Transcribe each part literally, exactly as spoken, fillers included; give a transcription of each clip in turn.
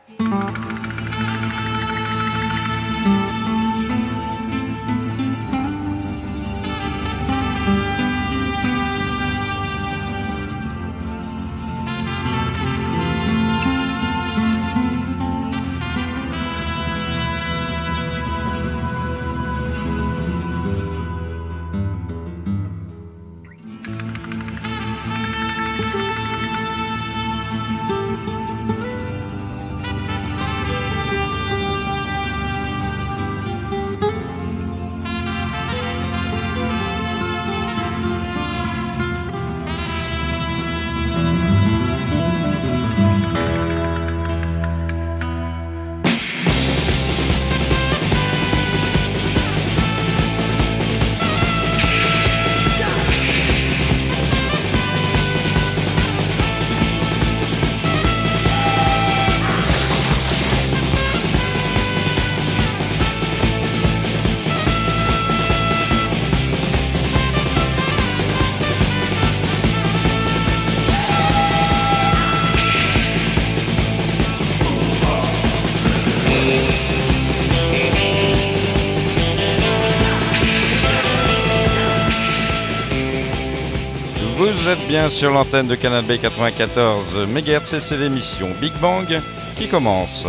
Vous êtes bien sur l'antenne de Canal B quatre-vingt-quatorze mégahertz et c'est l'émission Big Bang qui commence.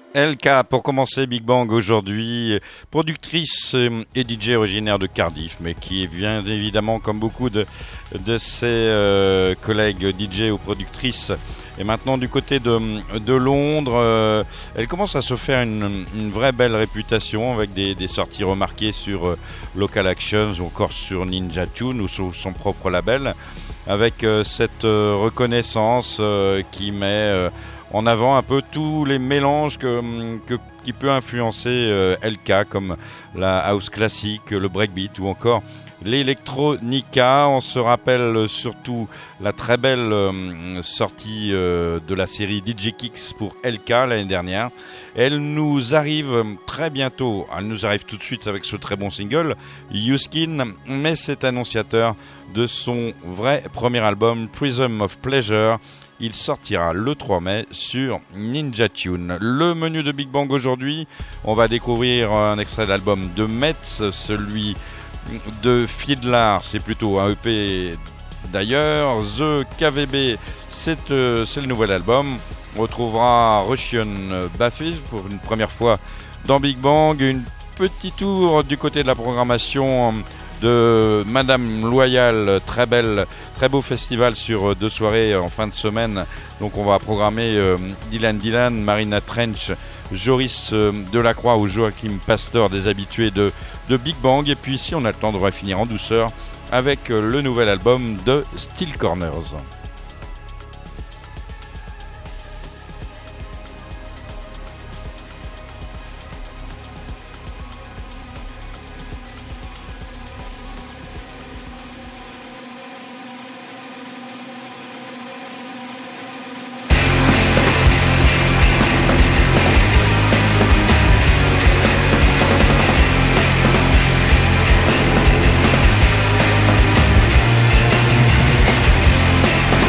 L K pour commencer Big Bang aujourd'hui, productrice et D J originaire de Cardiff, mais qui vient évidemment comme beaucoup de, de ses euh, collègues D J ou productrices et maintenant du côté de, de Londres. Euh, elle commence à se faire une, une vraie belle réputation avec des, des sorties remarquées sur euh, Local Actions ou encore sur Ninja Tune ou sur son propre label, avec euh, cette euh, reconnaissance euh, qui met euh, en avant un peu tous les mélanges que, que, qui peut influencer euh, L K, comme la house classique, le breakbeat ou encore l'électronica. On se rappelle surtout la très belle euh, sortie euh, de la série D J Kicks pour L K l'année dernière. Elle nous arrive très bientôt, elle nous arrive tout de suite avec ce très bon single, You Skin, mais c'est annonciateur de son vrai premier album, Prism of Pleasure. Il sortira le trois mai sur Ninja Tune. Le menu de Big Bang aujourd'hui, on va découvrir un extrait de l'album de Metz, celui de Fiedler, c'est plutôt un E P d'ailleurs. The K V B, c'est, euh, c'est le nouvel album. On retrouvera Russian Bathis pour une première fois dans Big Bang. Une petit tour du côté de la programmation de Madame Loyal, très belle, très beau festival sur deux soirées en fin de semaine. Donc on va programmer euh, Dylan Dylan, Marina Trench, Joris euh, Delacroix ou Joachim Pastor, des habitués de, de Big Bang. Et puis si on a le temps, on devrait finir en douceur avec euh, le nouvel album de Steel Corners. We'll be right back.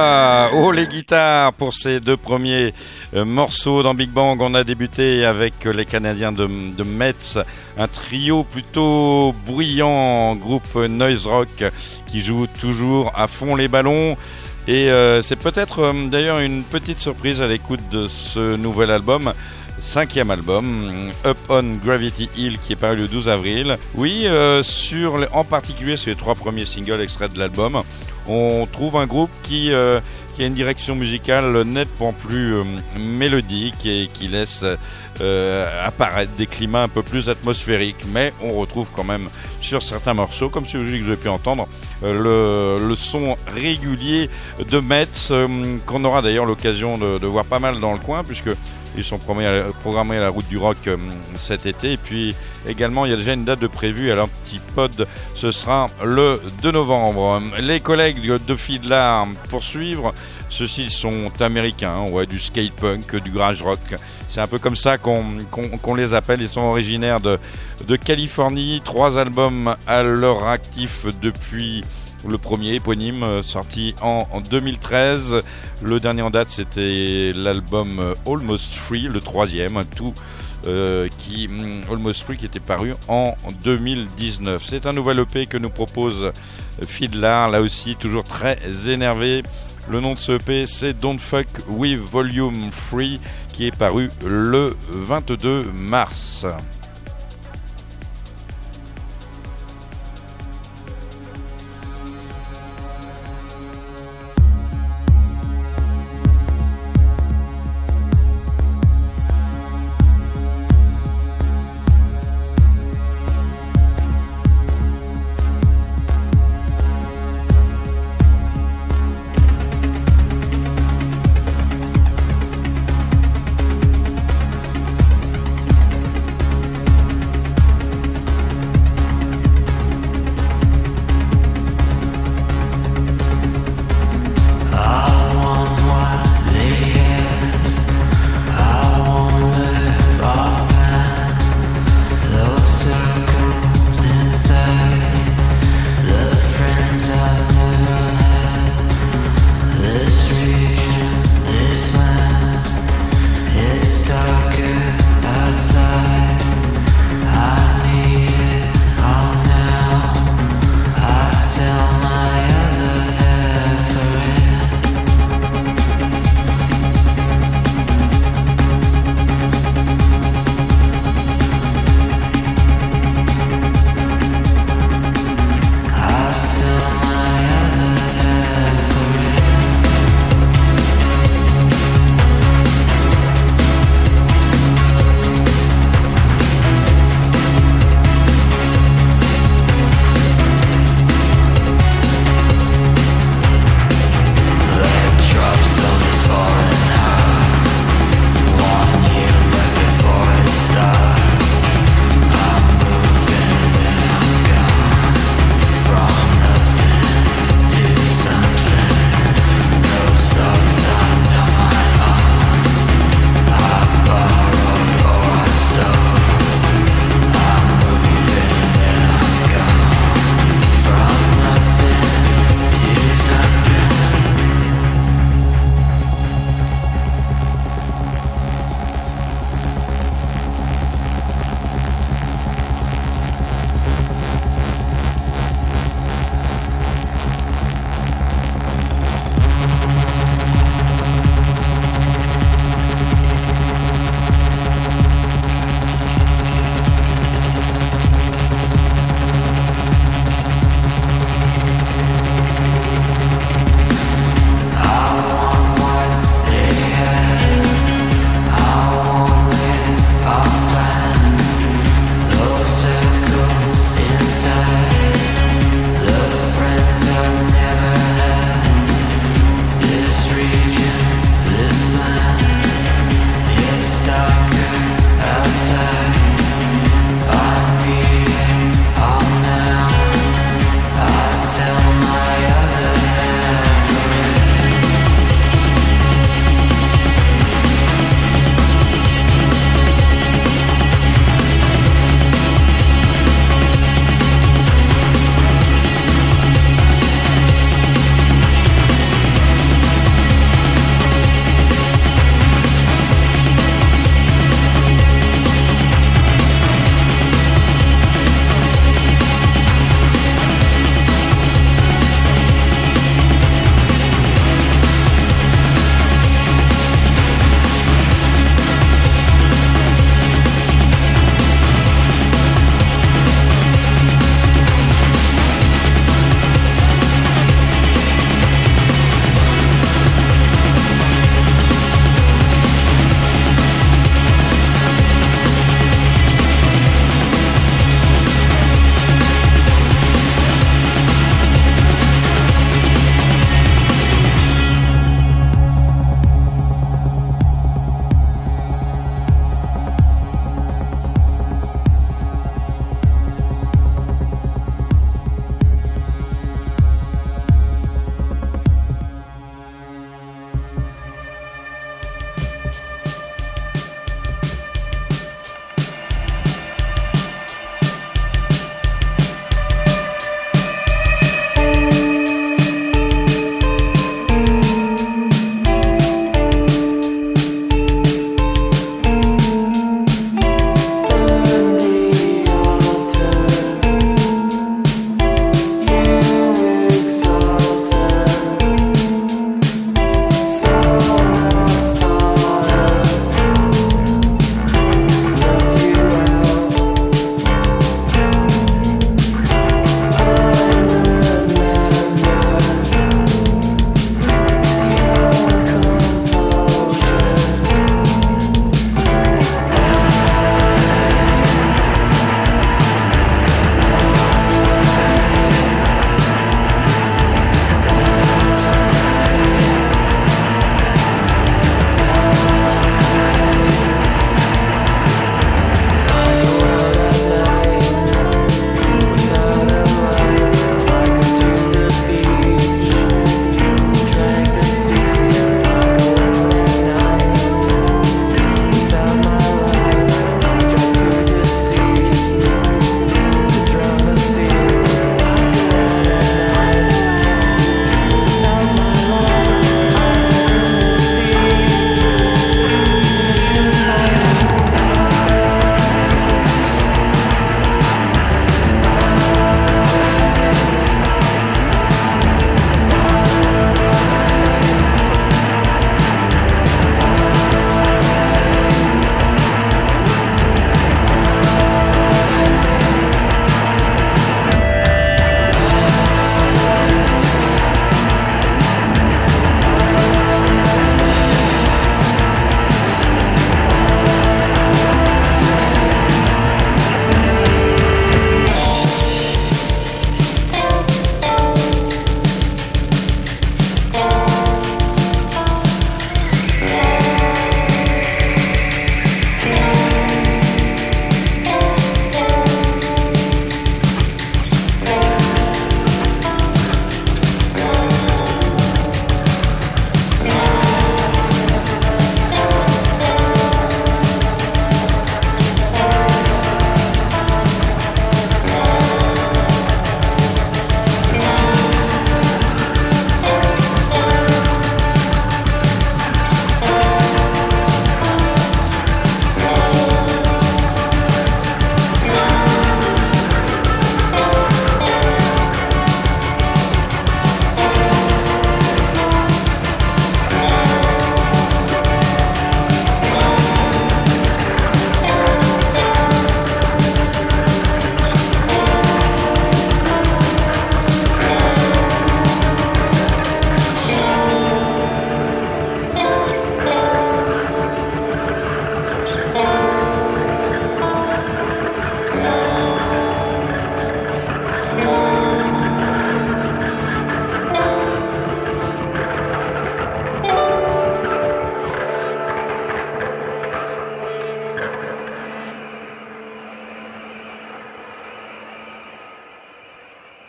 là, oh les guitares pour ces deux premiers euh, morceaux dans Big Bang. On a débuté avec les Canadiens de, de Metz, un trio plutôt bruyant, groupe noise rock qui joue toujours à fond les ballons. Et euh, c'est peut-être euh, d'ailleurs une petite surprise à l'écoute de ce nouvel album. Cinquième album, Up on Gravity Hill, qui est paru le douze avril. Oui, euh, sur les, en particulier sur les trois premiers singles extraits de l'album, on trouve un groupe qui, euh, qui a une direction musicale nettement plus euh, mélodique et qui laisse euh, apparaître des climats un peu plus atmosphériques. Mais on retrouve quand même sur certains morceaux, comme celui que vous avez pu entendre, euh, le, le son régulier de Metz, euh, qu'on aura d'ailleurs l'occasion de, de voir pas mal dans le coin, puisque ils sont programmés à la Route du Rock euh, cet été. Et puis également, il y a déjà une date de prévue à l'Antipode. Ce sera le deux novembre. Les collègues de Fiddler poursuivre. Ceux-ci sont américains, ouais, du skate punk, du garage rock. C'est un peu comme ça qu'on, qu'on, qu'on les appelle. Ils sont originaires de, de Californie. Trois albums à leur actif depuis le premier éponyme, sorti en, en deux mille treize. Le dernier en date, c'était l'album Almost Free, le troisième, un tout euh, qui Almost Free qui était paru en deux mille dix-neuf. C'est un nouvel E P que nous propose Fiddler, là aussi toujours très énervé. Le nom de ce E P, c'est Don't Fuck With Volume Free, qui est paru le vingt-deux mars.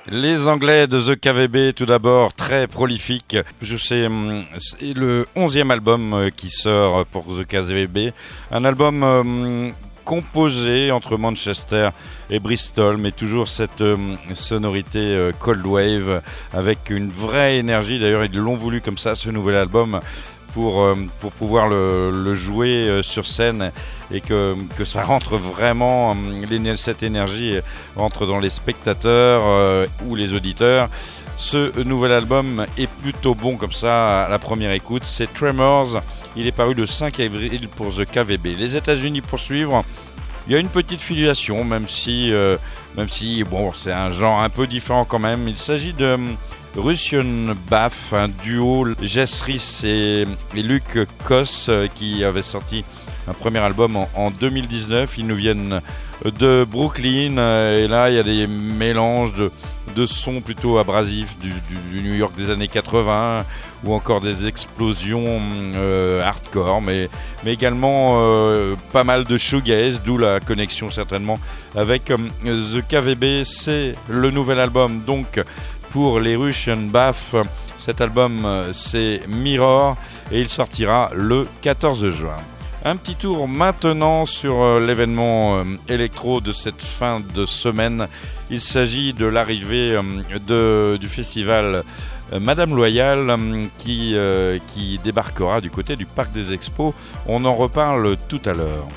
Les Anglais de The K V B, tout d'abord, très prolifiques. Je sais, c'est le onzième album qui sort pour The K V B. Un album euh, composé entre Manchester et Bristol, mais toujours cette euh, sonorité euh, cold wave avec une vraie énergie. D'ailleurs, ils l'ont voulu comme ça, ce nouvel album, pour, euh, pour pouvoir le, le jouer euh, sur scène et que, que ça rentre vraiment, euh, cette énergie rentre dans les spectateurs euh, ou les auditeurs. Ce nouvel album est plutôt bon comme ça à la première écoute. C'est Tremors. Il est paru le cinq avril pour The K V B. Les États-Unis poursuivent. Il y a une petite filiation, même si, euh, même si bon, c'est un genre un peu différent quand même. Il s'agit de Russian Bath, un duo, Jess Reese et, et Luc Koss, qui avait sorti un premier album en, en deux mille dix-neuf. Ils nous viennent de Brooklyn et là il y a des mélanges de, de sons plutôt abrasifs du, du, du New York des années quatre-vingts ou encore des explosions euh, hardcore, mais, mais également euh, pas mal de shoegaze, d'où la connexion certainement avec euh, The K V B. C'est le nouvel album donc pour les Russian Bath. Cet album c'est Mirror et il sortira le quatorze juin. Un petit tour maintenant sur euh, l'événement euh, électro de cette fin de semaine. Il s'agit de l'arrivée euh, de, du festival euh, Madame Loyal euh, qui, euh, qui débarquera du côté du Parc des Expos. On en reparle tout à l'heure.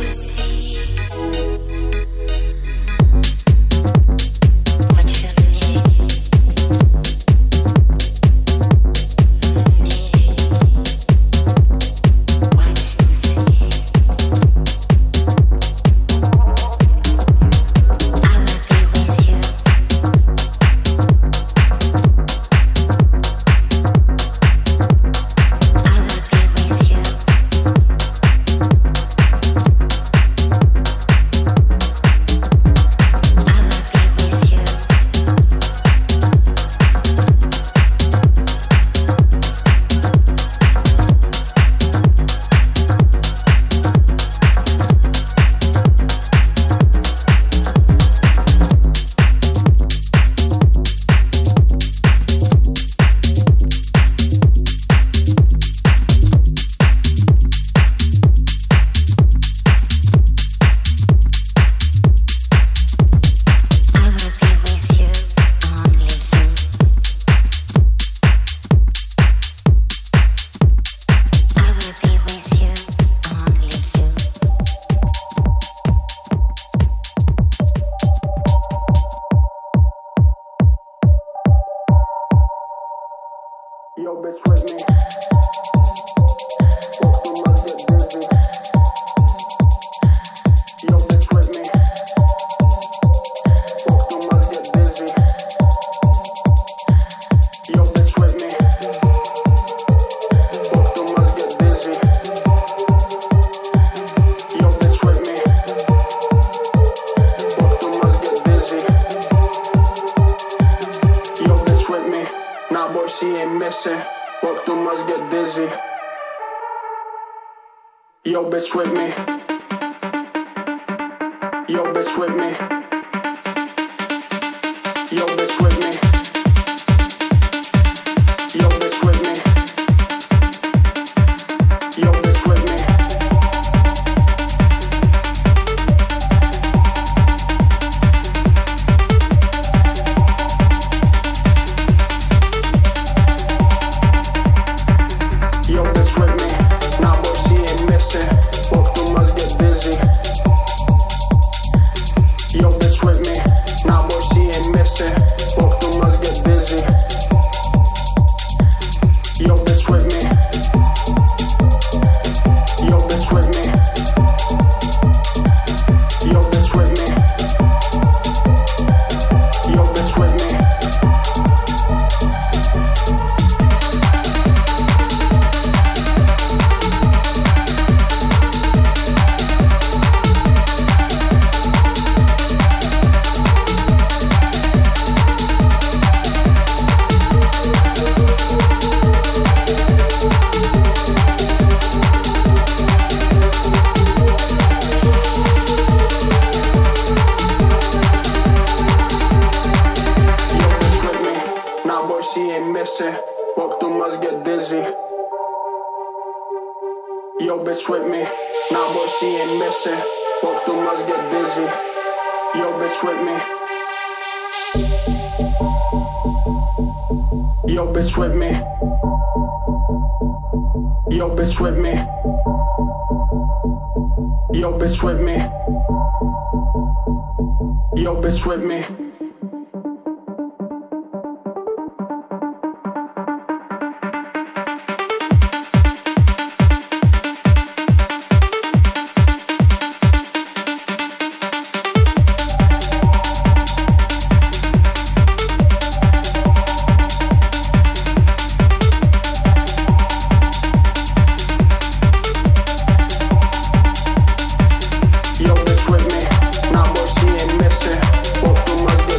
Yo, bitch with me, nah boy she ain't missing. Walk through must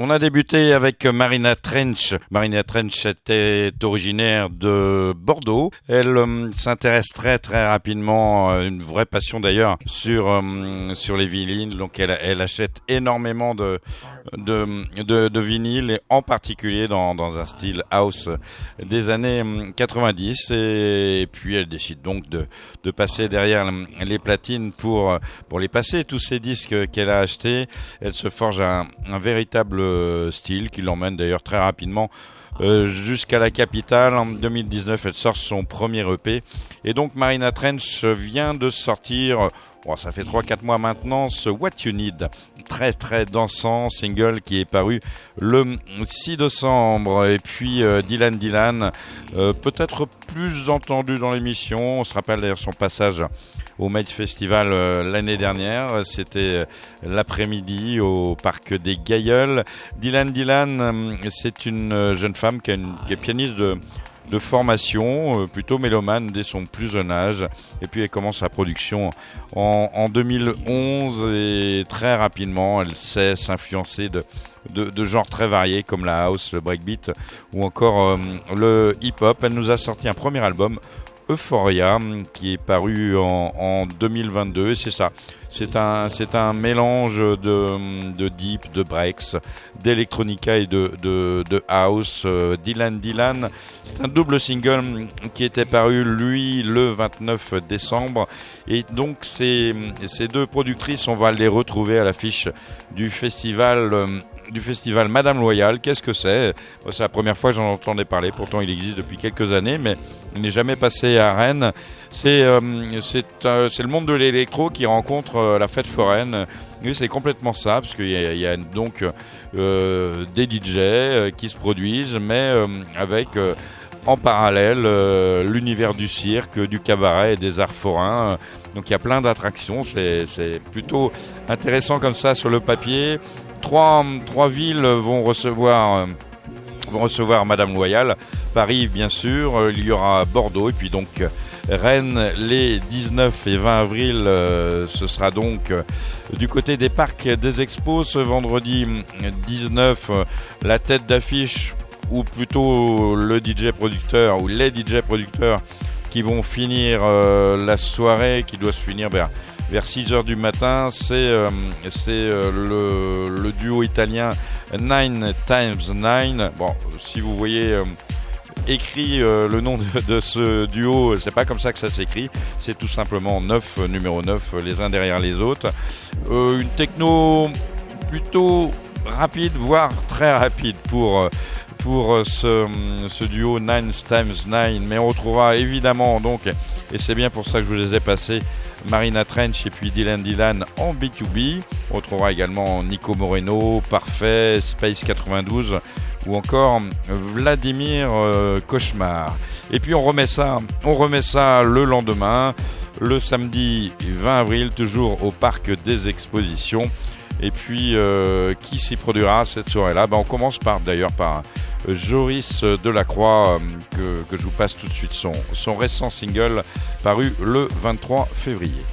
On a débuté avec Marina Trench. Marina Trench était originaire de Bordeaux. Elle euh, s'intéresse très très rapidement, euh, une vraie passion d'ailleurs, sur euh, sur les vinyles. Donc elle, elle achète énormément de de de, de vinyles, et en particulier dans dans un style house des années quatre-vingt-dix. Et, et puis elle décide donc de de passer derrière les platines pour pour les passer tous ces disques qu'elle a achetés. Elle se forge un, un véritable style qui l'emmène d'ailleurs très rapidement euh, jusqu'à la capitale. En deux mille dix-neuf, elle sort son premier E P. Et donc Marina Trench vient de sortir, bon, ça fait trois quatre mois maintenant, ce What You Need, très très dansant, single qui est paru le six décembre. Et puis euh, Dylan Dylan, euh, peut-être plus entendu dans l'émission. On se rappelle d'ailleurs son passage au Made Festival euh, l'année dernière. C'était l'après-midi au Parc des Gailleuls. Dylan Dylan, euh, c'est une jeune femme qui, a une, qui est pianiste de, de formation, euh, plutôt mélomane dès son plus jeune âge. Et puis elle commence sa production en, en deux mille onze, et très rapidement elle sait s'influencer de, de, de genres très variés comme la house, le breakbeat ou encore euh, le hip-hop. Elle nous a sorti un premier album, Euphoria, qui est paru en, en deux mille vingt-deux, et c'est ça. C'est un, c'est un mélange de, de deep, de breaks, d'électronica et de, de, de house. Dylan Dylan, c'est un double single qui était paru, lui, le vingt-neuf décembre. Et donc, ces, ces deux productrices, on va les retrouver à l'affiche du festival du festival Madame Loyal. Qu'est-ce que c'est ? C'est la première fois que j'en entendais parler, pourtant il existe depuis quelques années, mais il n'est jamais passé à Rennes. C'est, euh, c'est, euh, c'est le monde de l'électro qui rencontre euh, la fête foraine. Oui, c'est complètement ça, parce qu'il y a, il y a donc euh, des D J euh, qui se produisent, mais euh, avec euh, en parallèle euh, l'univers du cirque, du cabaret et des arts forains. Donc il y a plein d'attractions, c'est, c'est plutôt intéressant comme ça sur le papier. Trois, trois villes vont recevoir, euh, vont recevoir Madame Loyal. Paris, bien sûr, euh, il y aura Bordeaux, et puis donc Rennes les dix-neuf et vingt avril. Euh, ce sera donc euh, du côté des parcs des expos. Ce vendredi dix-neuf, euh, la tête d'affiche, ou plutôt le D J producteur, ou les D J producteurs qui vont finir euh, la soirée, qui doit se finir vers... vers six heures du matin, c'est, euh, c'est euh, le, le duo italien nine times nine. Bon, si vous voyez euh, écrit euh, le nom de, de ce duo, c'est pas comme ça que ça s'écrit. C'est tout simplement neuf, numéro neuf, les uns derrière les autres. Euh, une techno plutôt rapide, voire très rapide pour... pour ce, ce duo nine times nine, mais on retrouvera évidemment donc, et c'est bien pour ça que je vous les ai passés, Marina Trench et puis Dylan Dylan en B deux B. On retrouvera également Nico Moreno, Parfait, Space quatre-vingt-douze ou encore Vladimir euh, Cauchemar. Et puis on remet ça, on remet ça le lendemain, le samedi vingt avril, toujours au Parc des Expositions. Et puis, euh, qui s'y produira cette soirée-là ? Ben, on commence par, d'ailleurs par euh, Joris Delacroix, euh, que, que je vous passe tout de suite son, son récent single paru le vingt-trois février.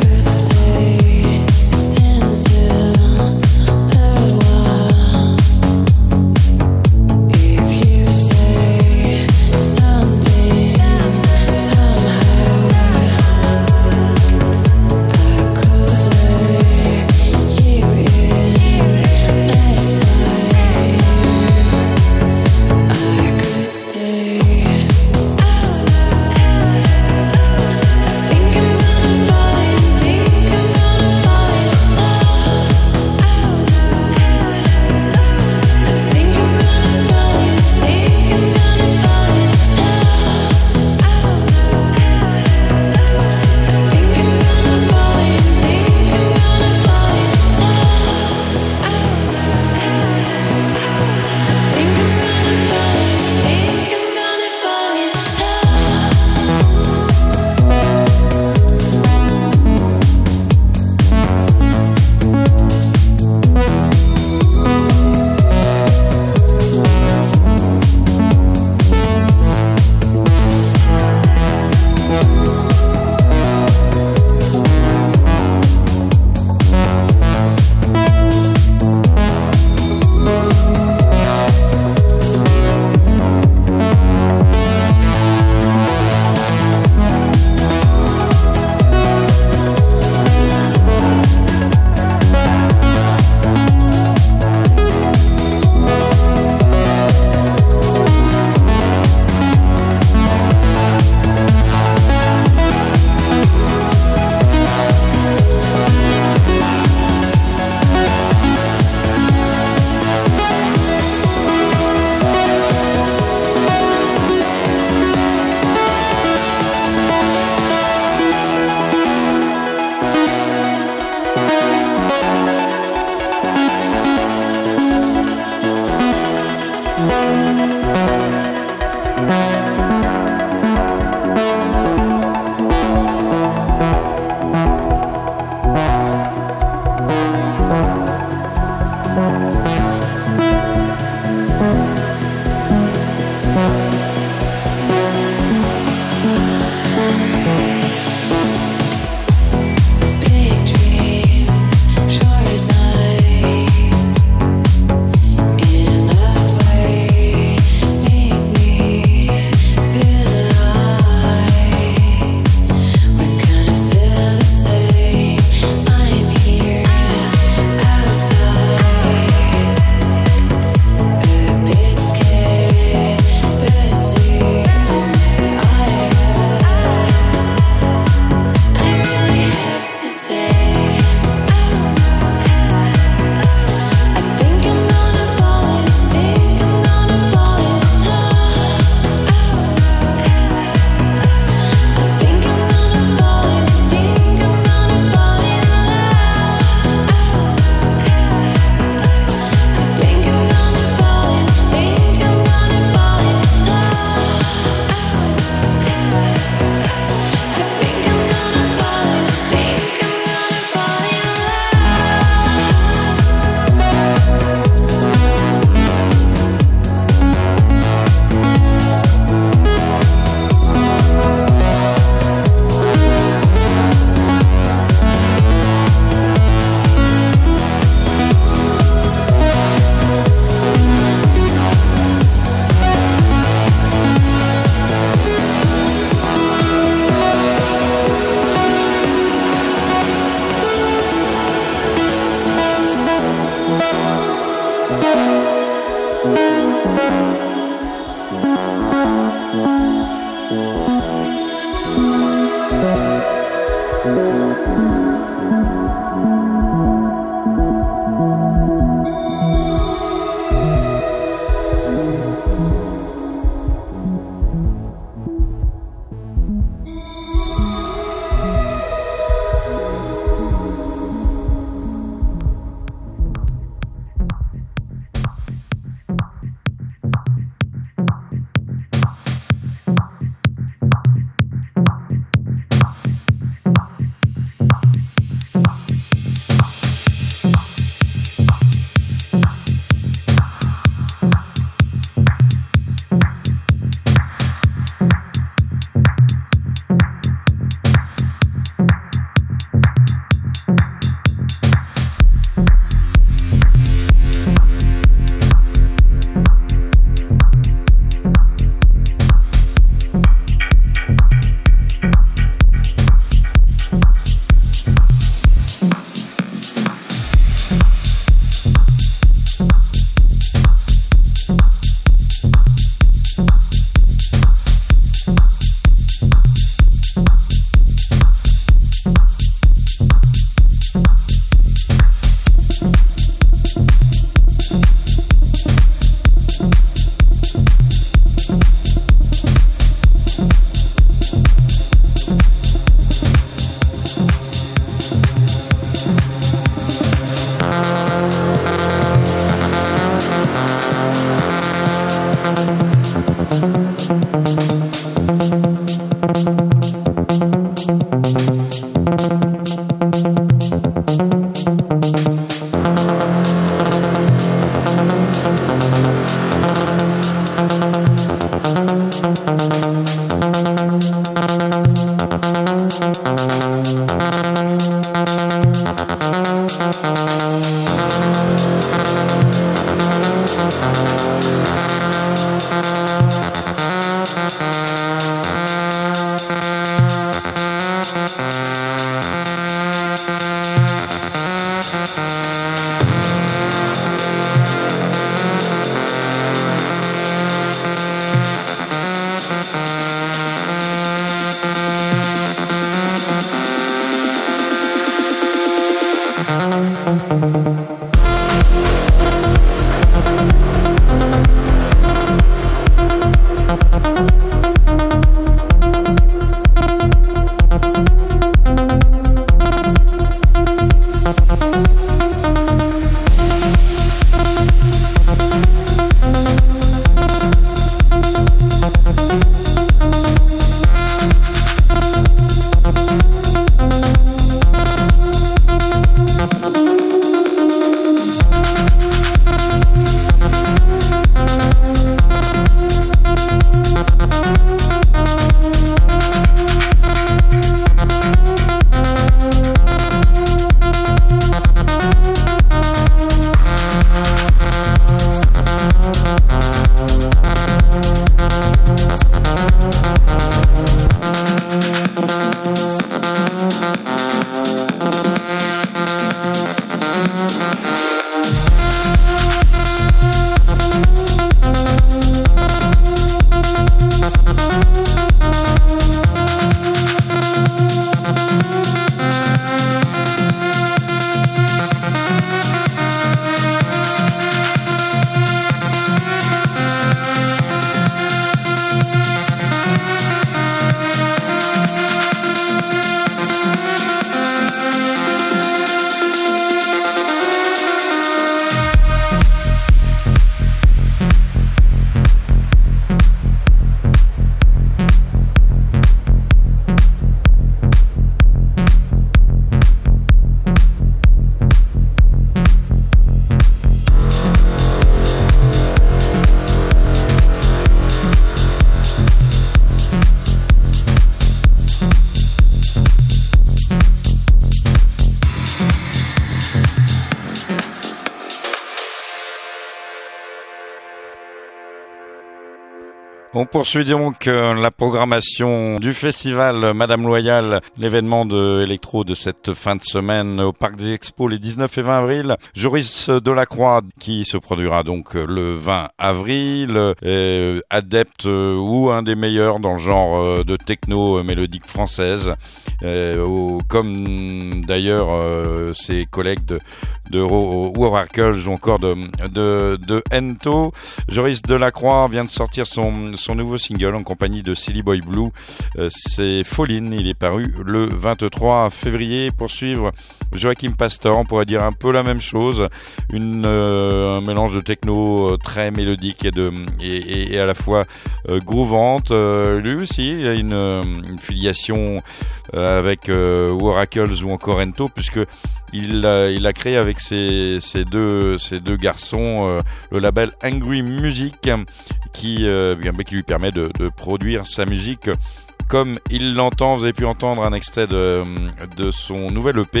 On poursuit donc euh, la programmation du festival Madame Loyal, l'événement de électro de cette fin de semaine au Parc des Expos les dix-neuf et vingt avril. Joris Delacroix qui se produira donc le vingt avril, euh, adepte euh, ou un des meilleurs dans le genre euh, de techno mélodique française, euh, au, comme d'ailleurs euh, ses collègues de, de Oracles ou encore de, de, de Ento. Joris Delacroix vient de sortir son son nouveau single en compagnie de Silly Boy Blue, euh, c'est Falling. Il est paru le vingt-trois février. Pour suivre Joachim Pastor, on pourrait dire un peu la même chose, une euh, un mélange de techno très mélodique et de et, et à la fois euh, groovante. Euh, lui aussi, il a une, une filiation euh, avec euh, Oracles ou encore Ento, puisque Il a, il a créé avec ses, ses, deux, ses deux garçons euh, le label Angry Music qui, euh, bien, qui lui permet de, de produire sa musique comme il l'entend. Vous avez pu entendre un extrait de, de son nouvel E P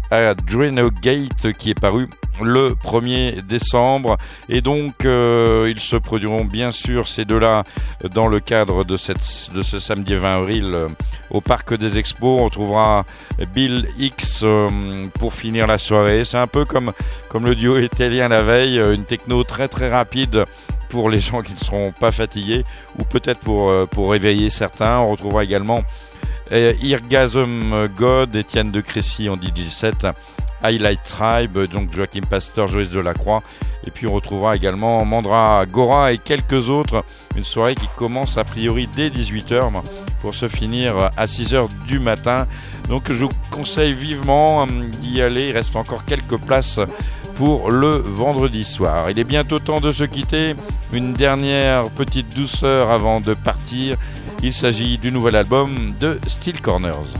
Adreno Gate qui est paru le premier décembre, et donc euh, ils se produiront bien sûr ces deux-là dans le cadre de, cette, de ce samedi vingt avril euh, au Parc des Expos. On retrouvera Bill X euh, pour finir la soirée. C'est un peu comme, comme le duo italien la veille, une techno très très rapide pour les gens qui ne seront pas fatigués, ou peut-être pour, euh, pour réveiller certains. On retrouvera également euh, Irgasm God, Étienne de Crécy en D J set, Highlight Tribe, donc Joachim Pastor, Joris Delacroix, et puis on retrouvera également Mandra Gora et quelques autres. Une soirée qui commence a priori dès dix-huit heures pour se finir à six heures du matin. Donc je vous conseille vivement d'y aller. Il reste encore quelques places pour le vendredi soir. Il est bientôt temps de se quitter. Une dernière petite douceur avant de partir. Il s'agit du nouvel album de Steel Corners.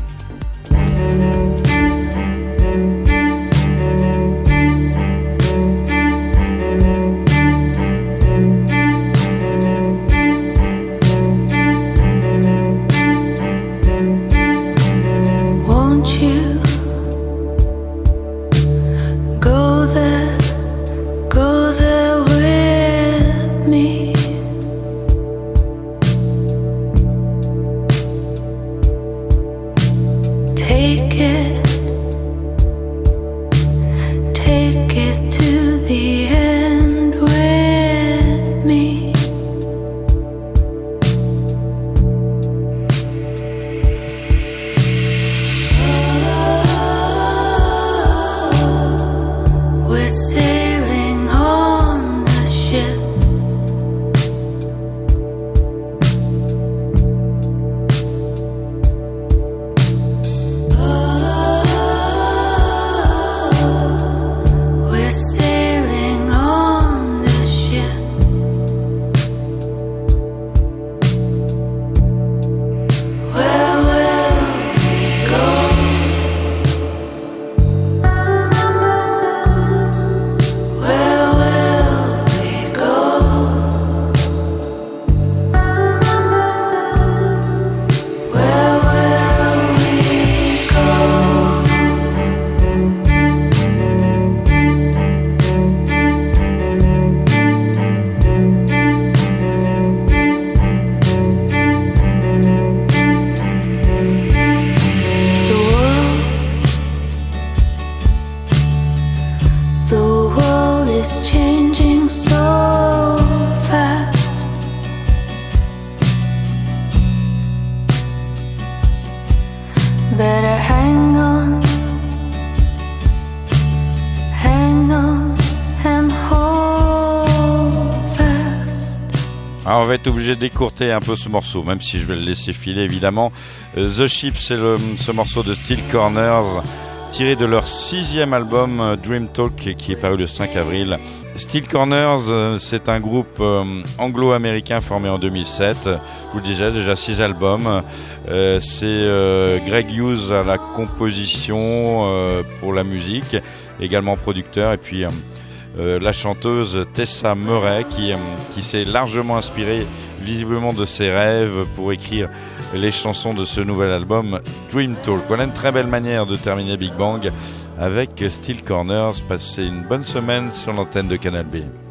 Alors on va être obligé d'écourter un peu ce morceau, même si je vais le laisser filer évidemment. The Ship, c'est le, ce morceau de Steel Corners, tiré de leur sixième album Dream Talk, qui est paru le cinq avril. Steel Corners, c'est un groupe anglo-américain formé en deux mille sept. Je vous le disais, déjà six albums. Euh, c'est euh, Greg Hughes à la composition euh, pour la musique, également producteur, et puis euh, euh, la chanteuse Tessa Murray qui, euh, qui s'est largement inspirée visiblement de ses rêves pour écrire les chansons de ce nouvel album Dream Talk. Voilà une très belle manière de terminer Big Bang avec Steel Corners. Passez une bonne semaine sur l'antenne de Canal B.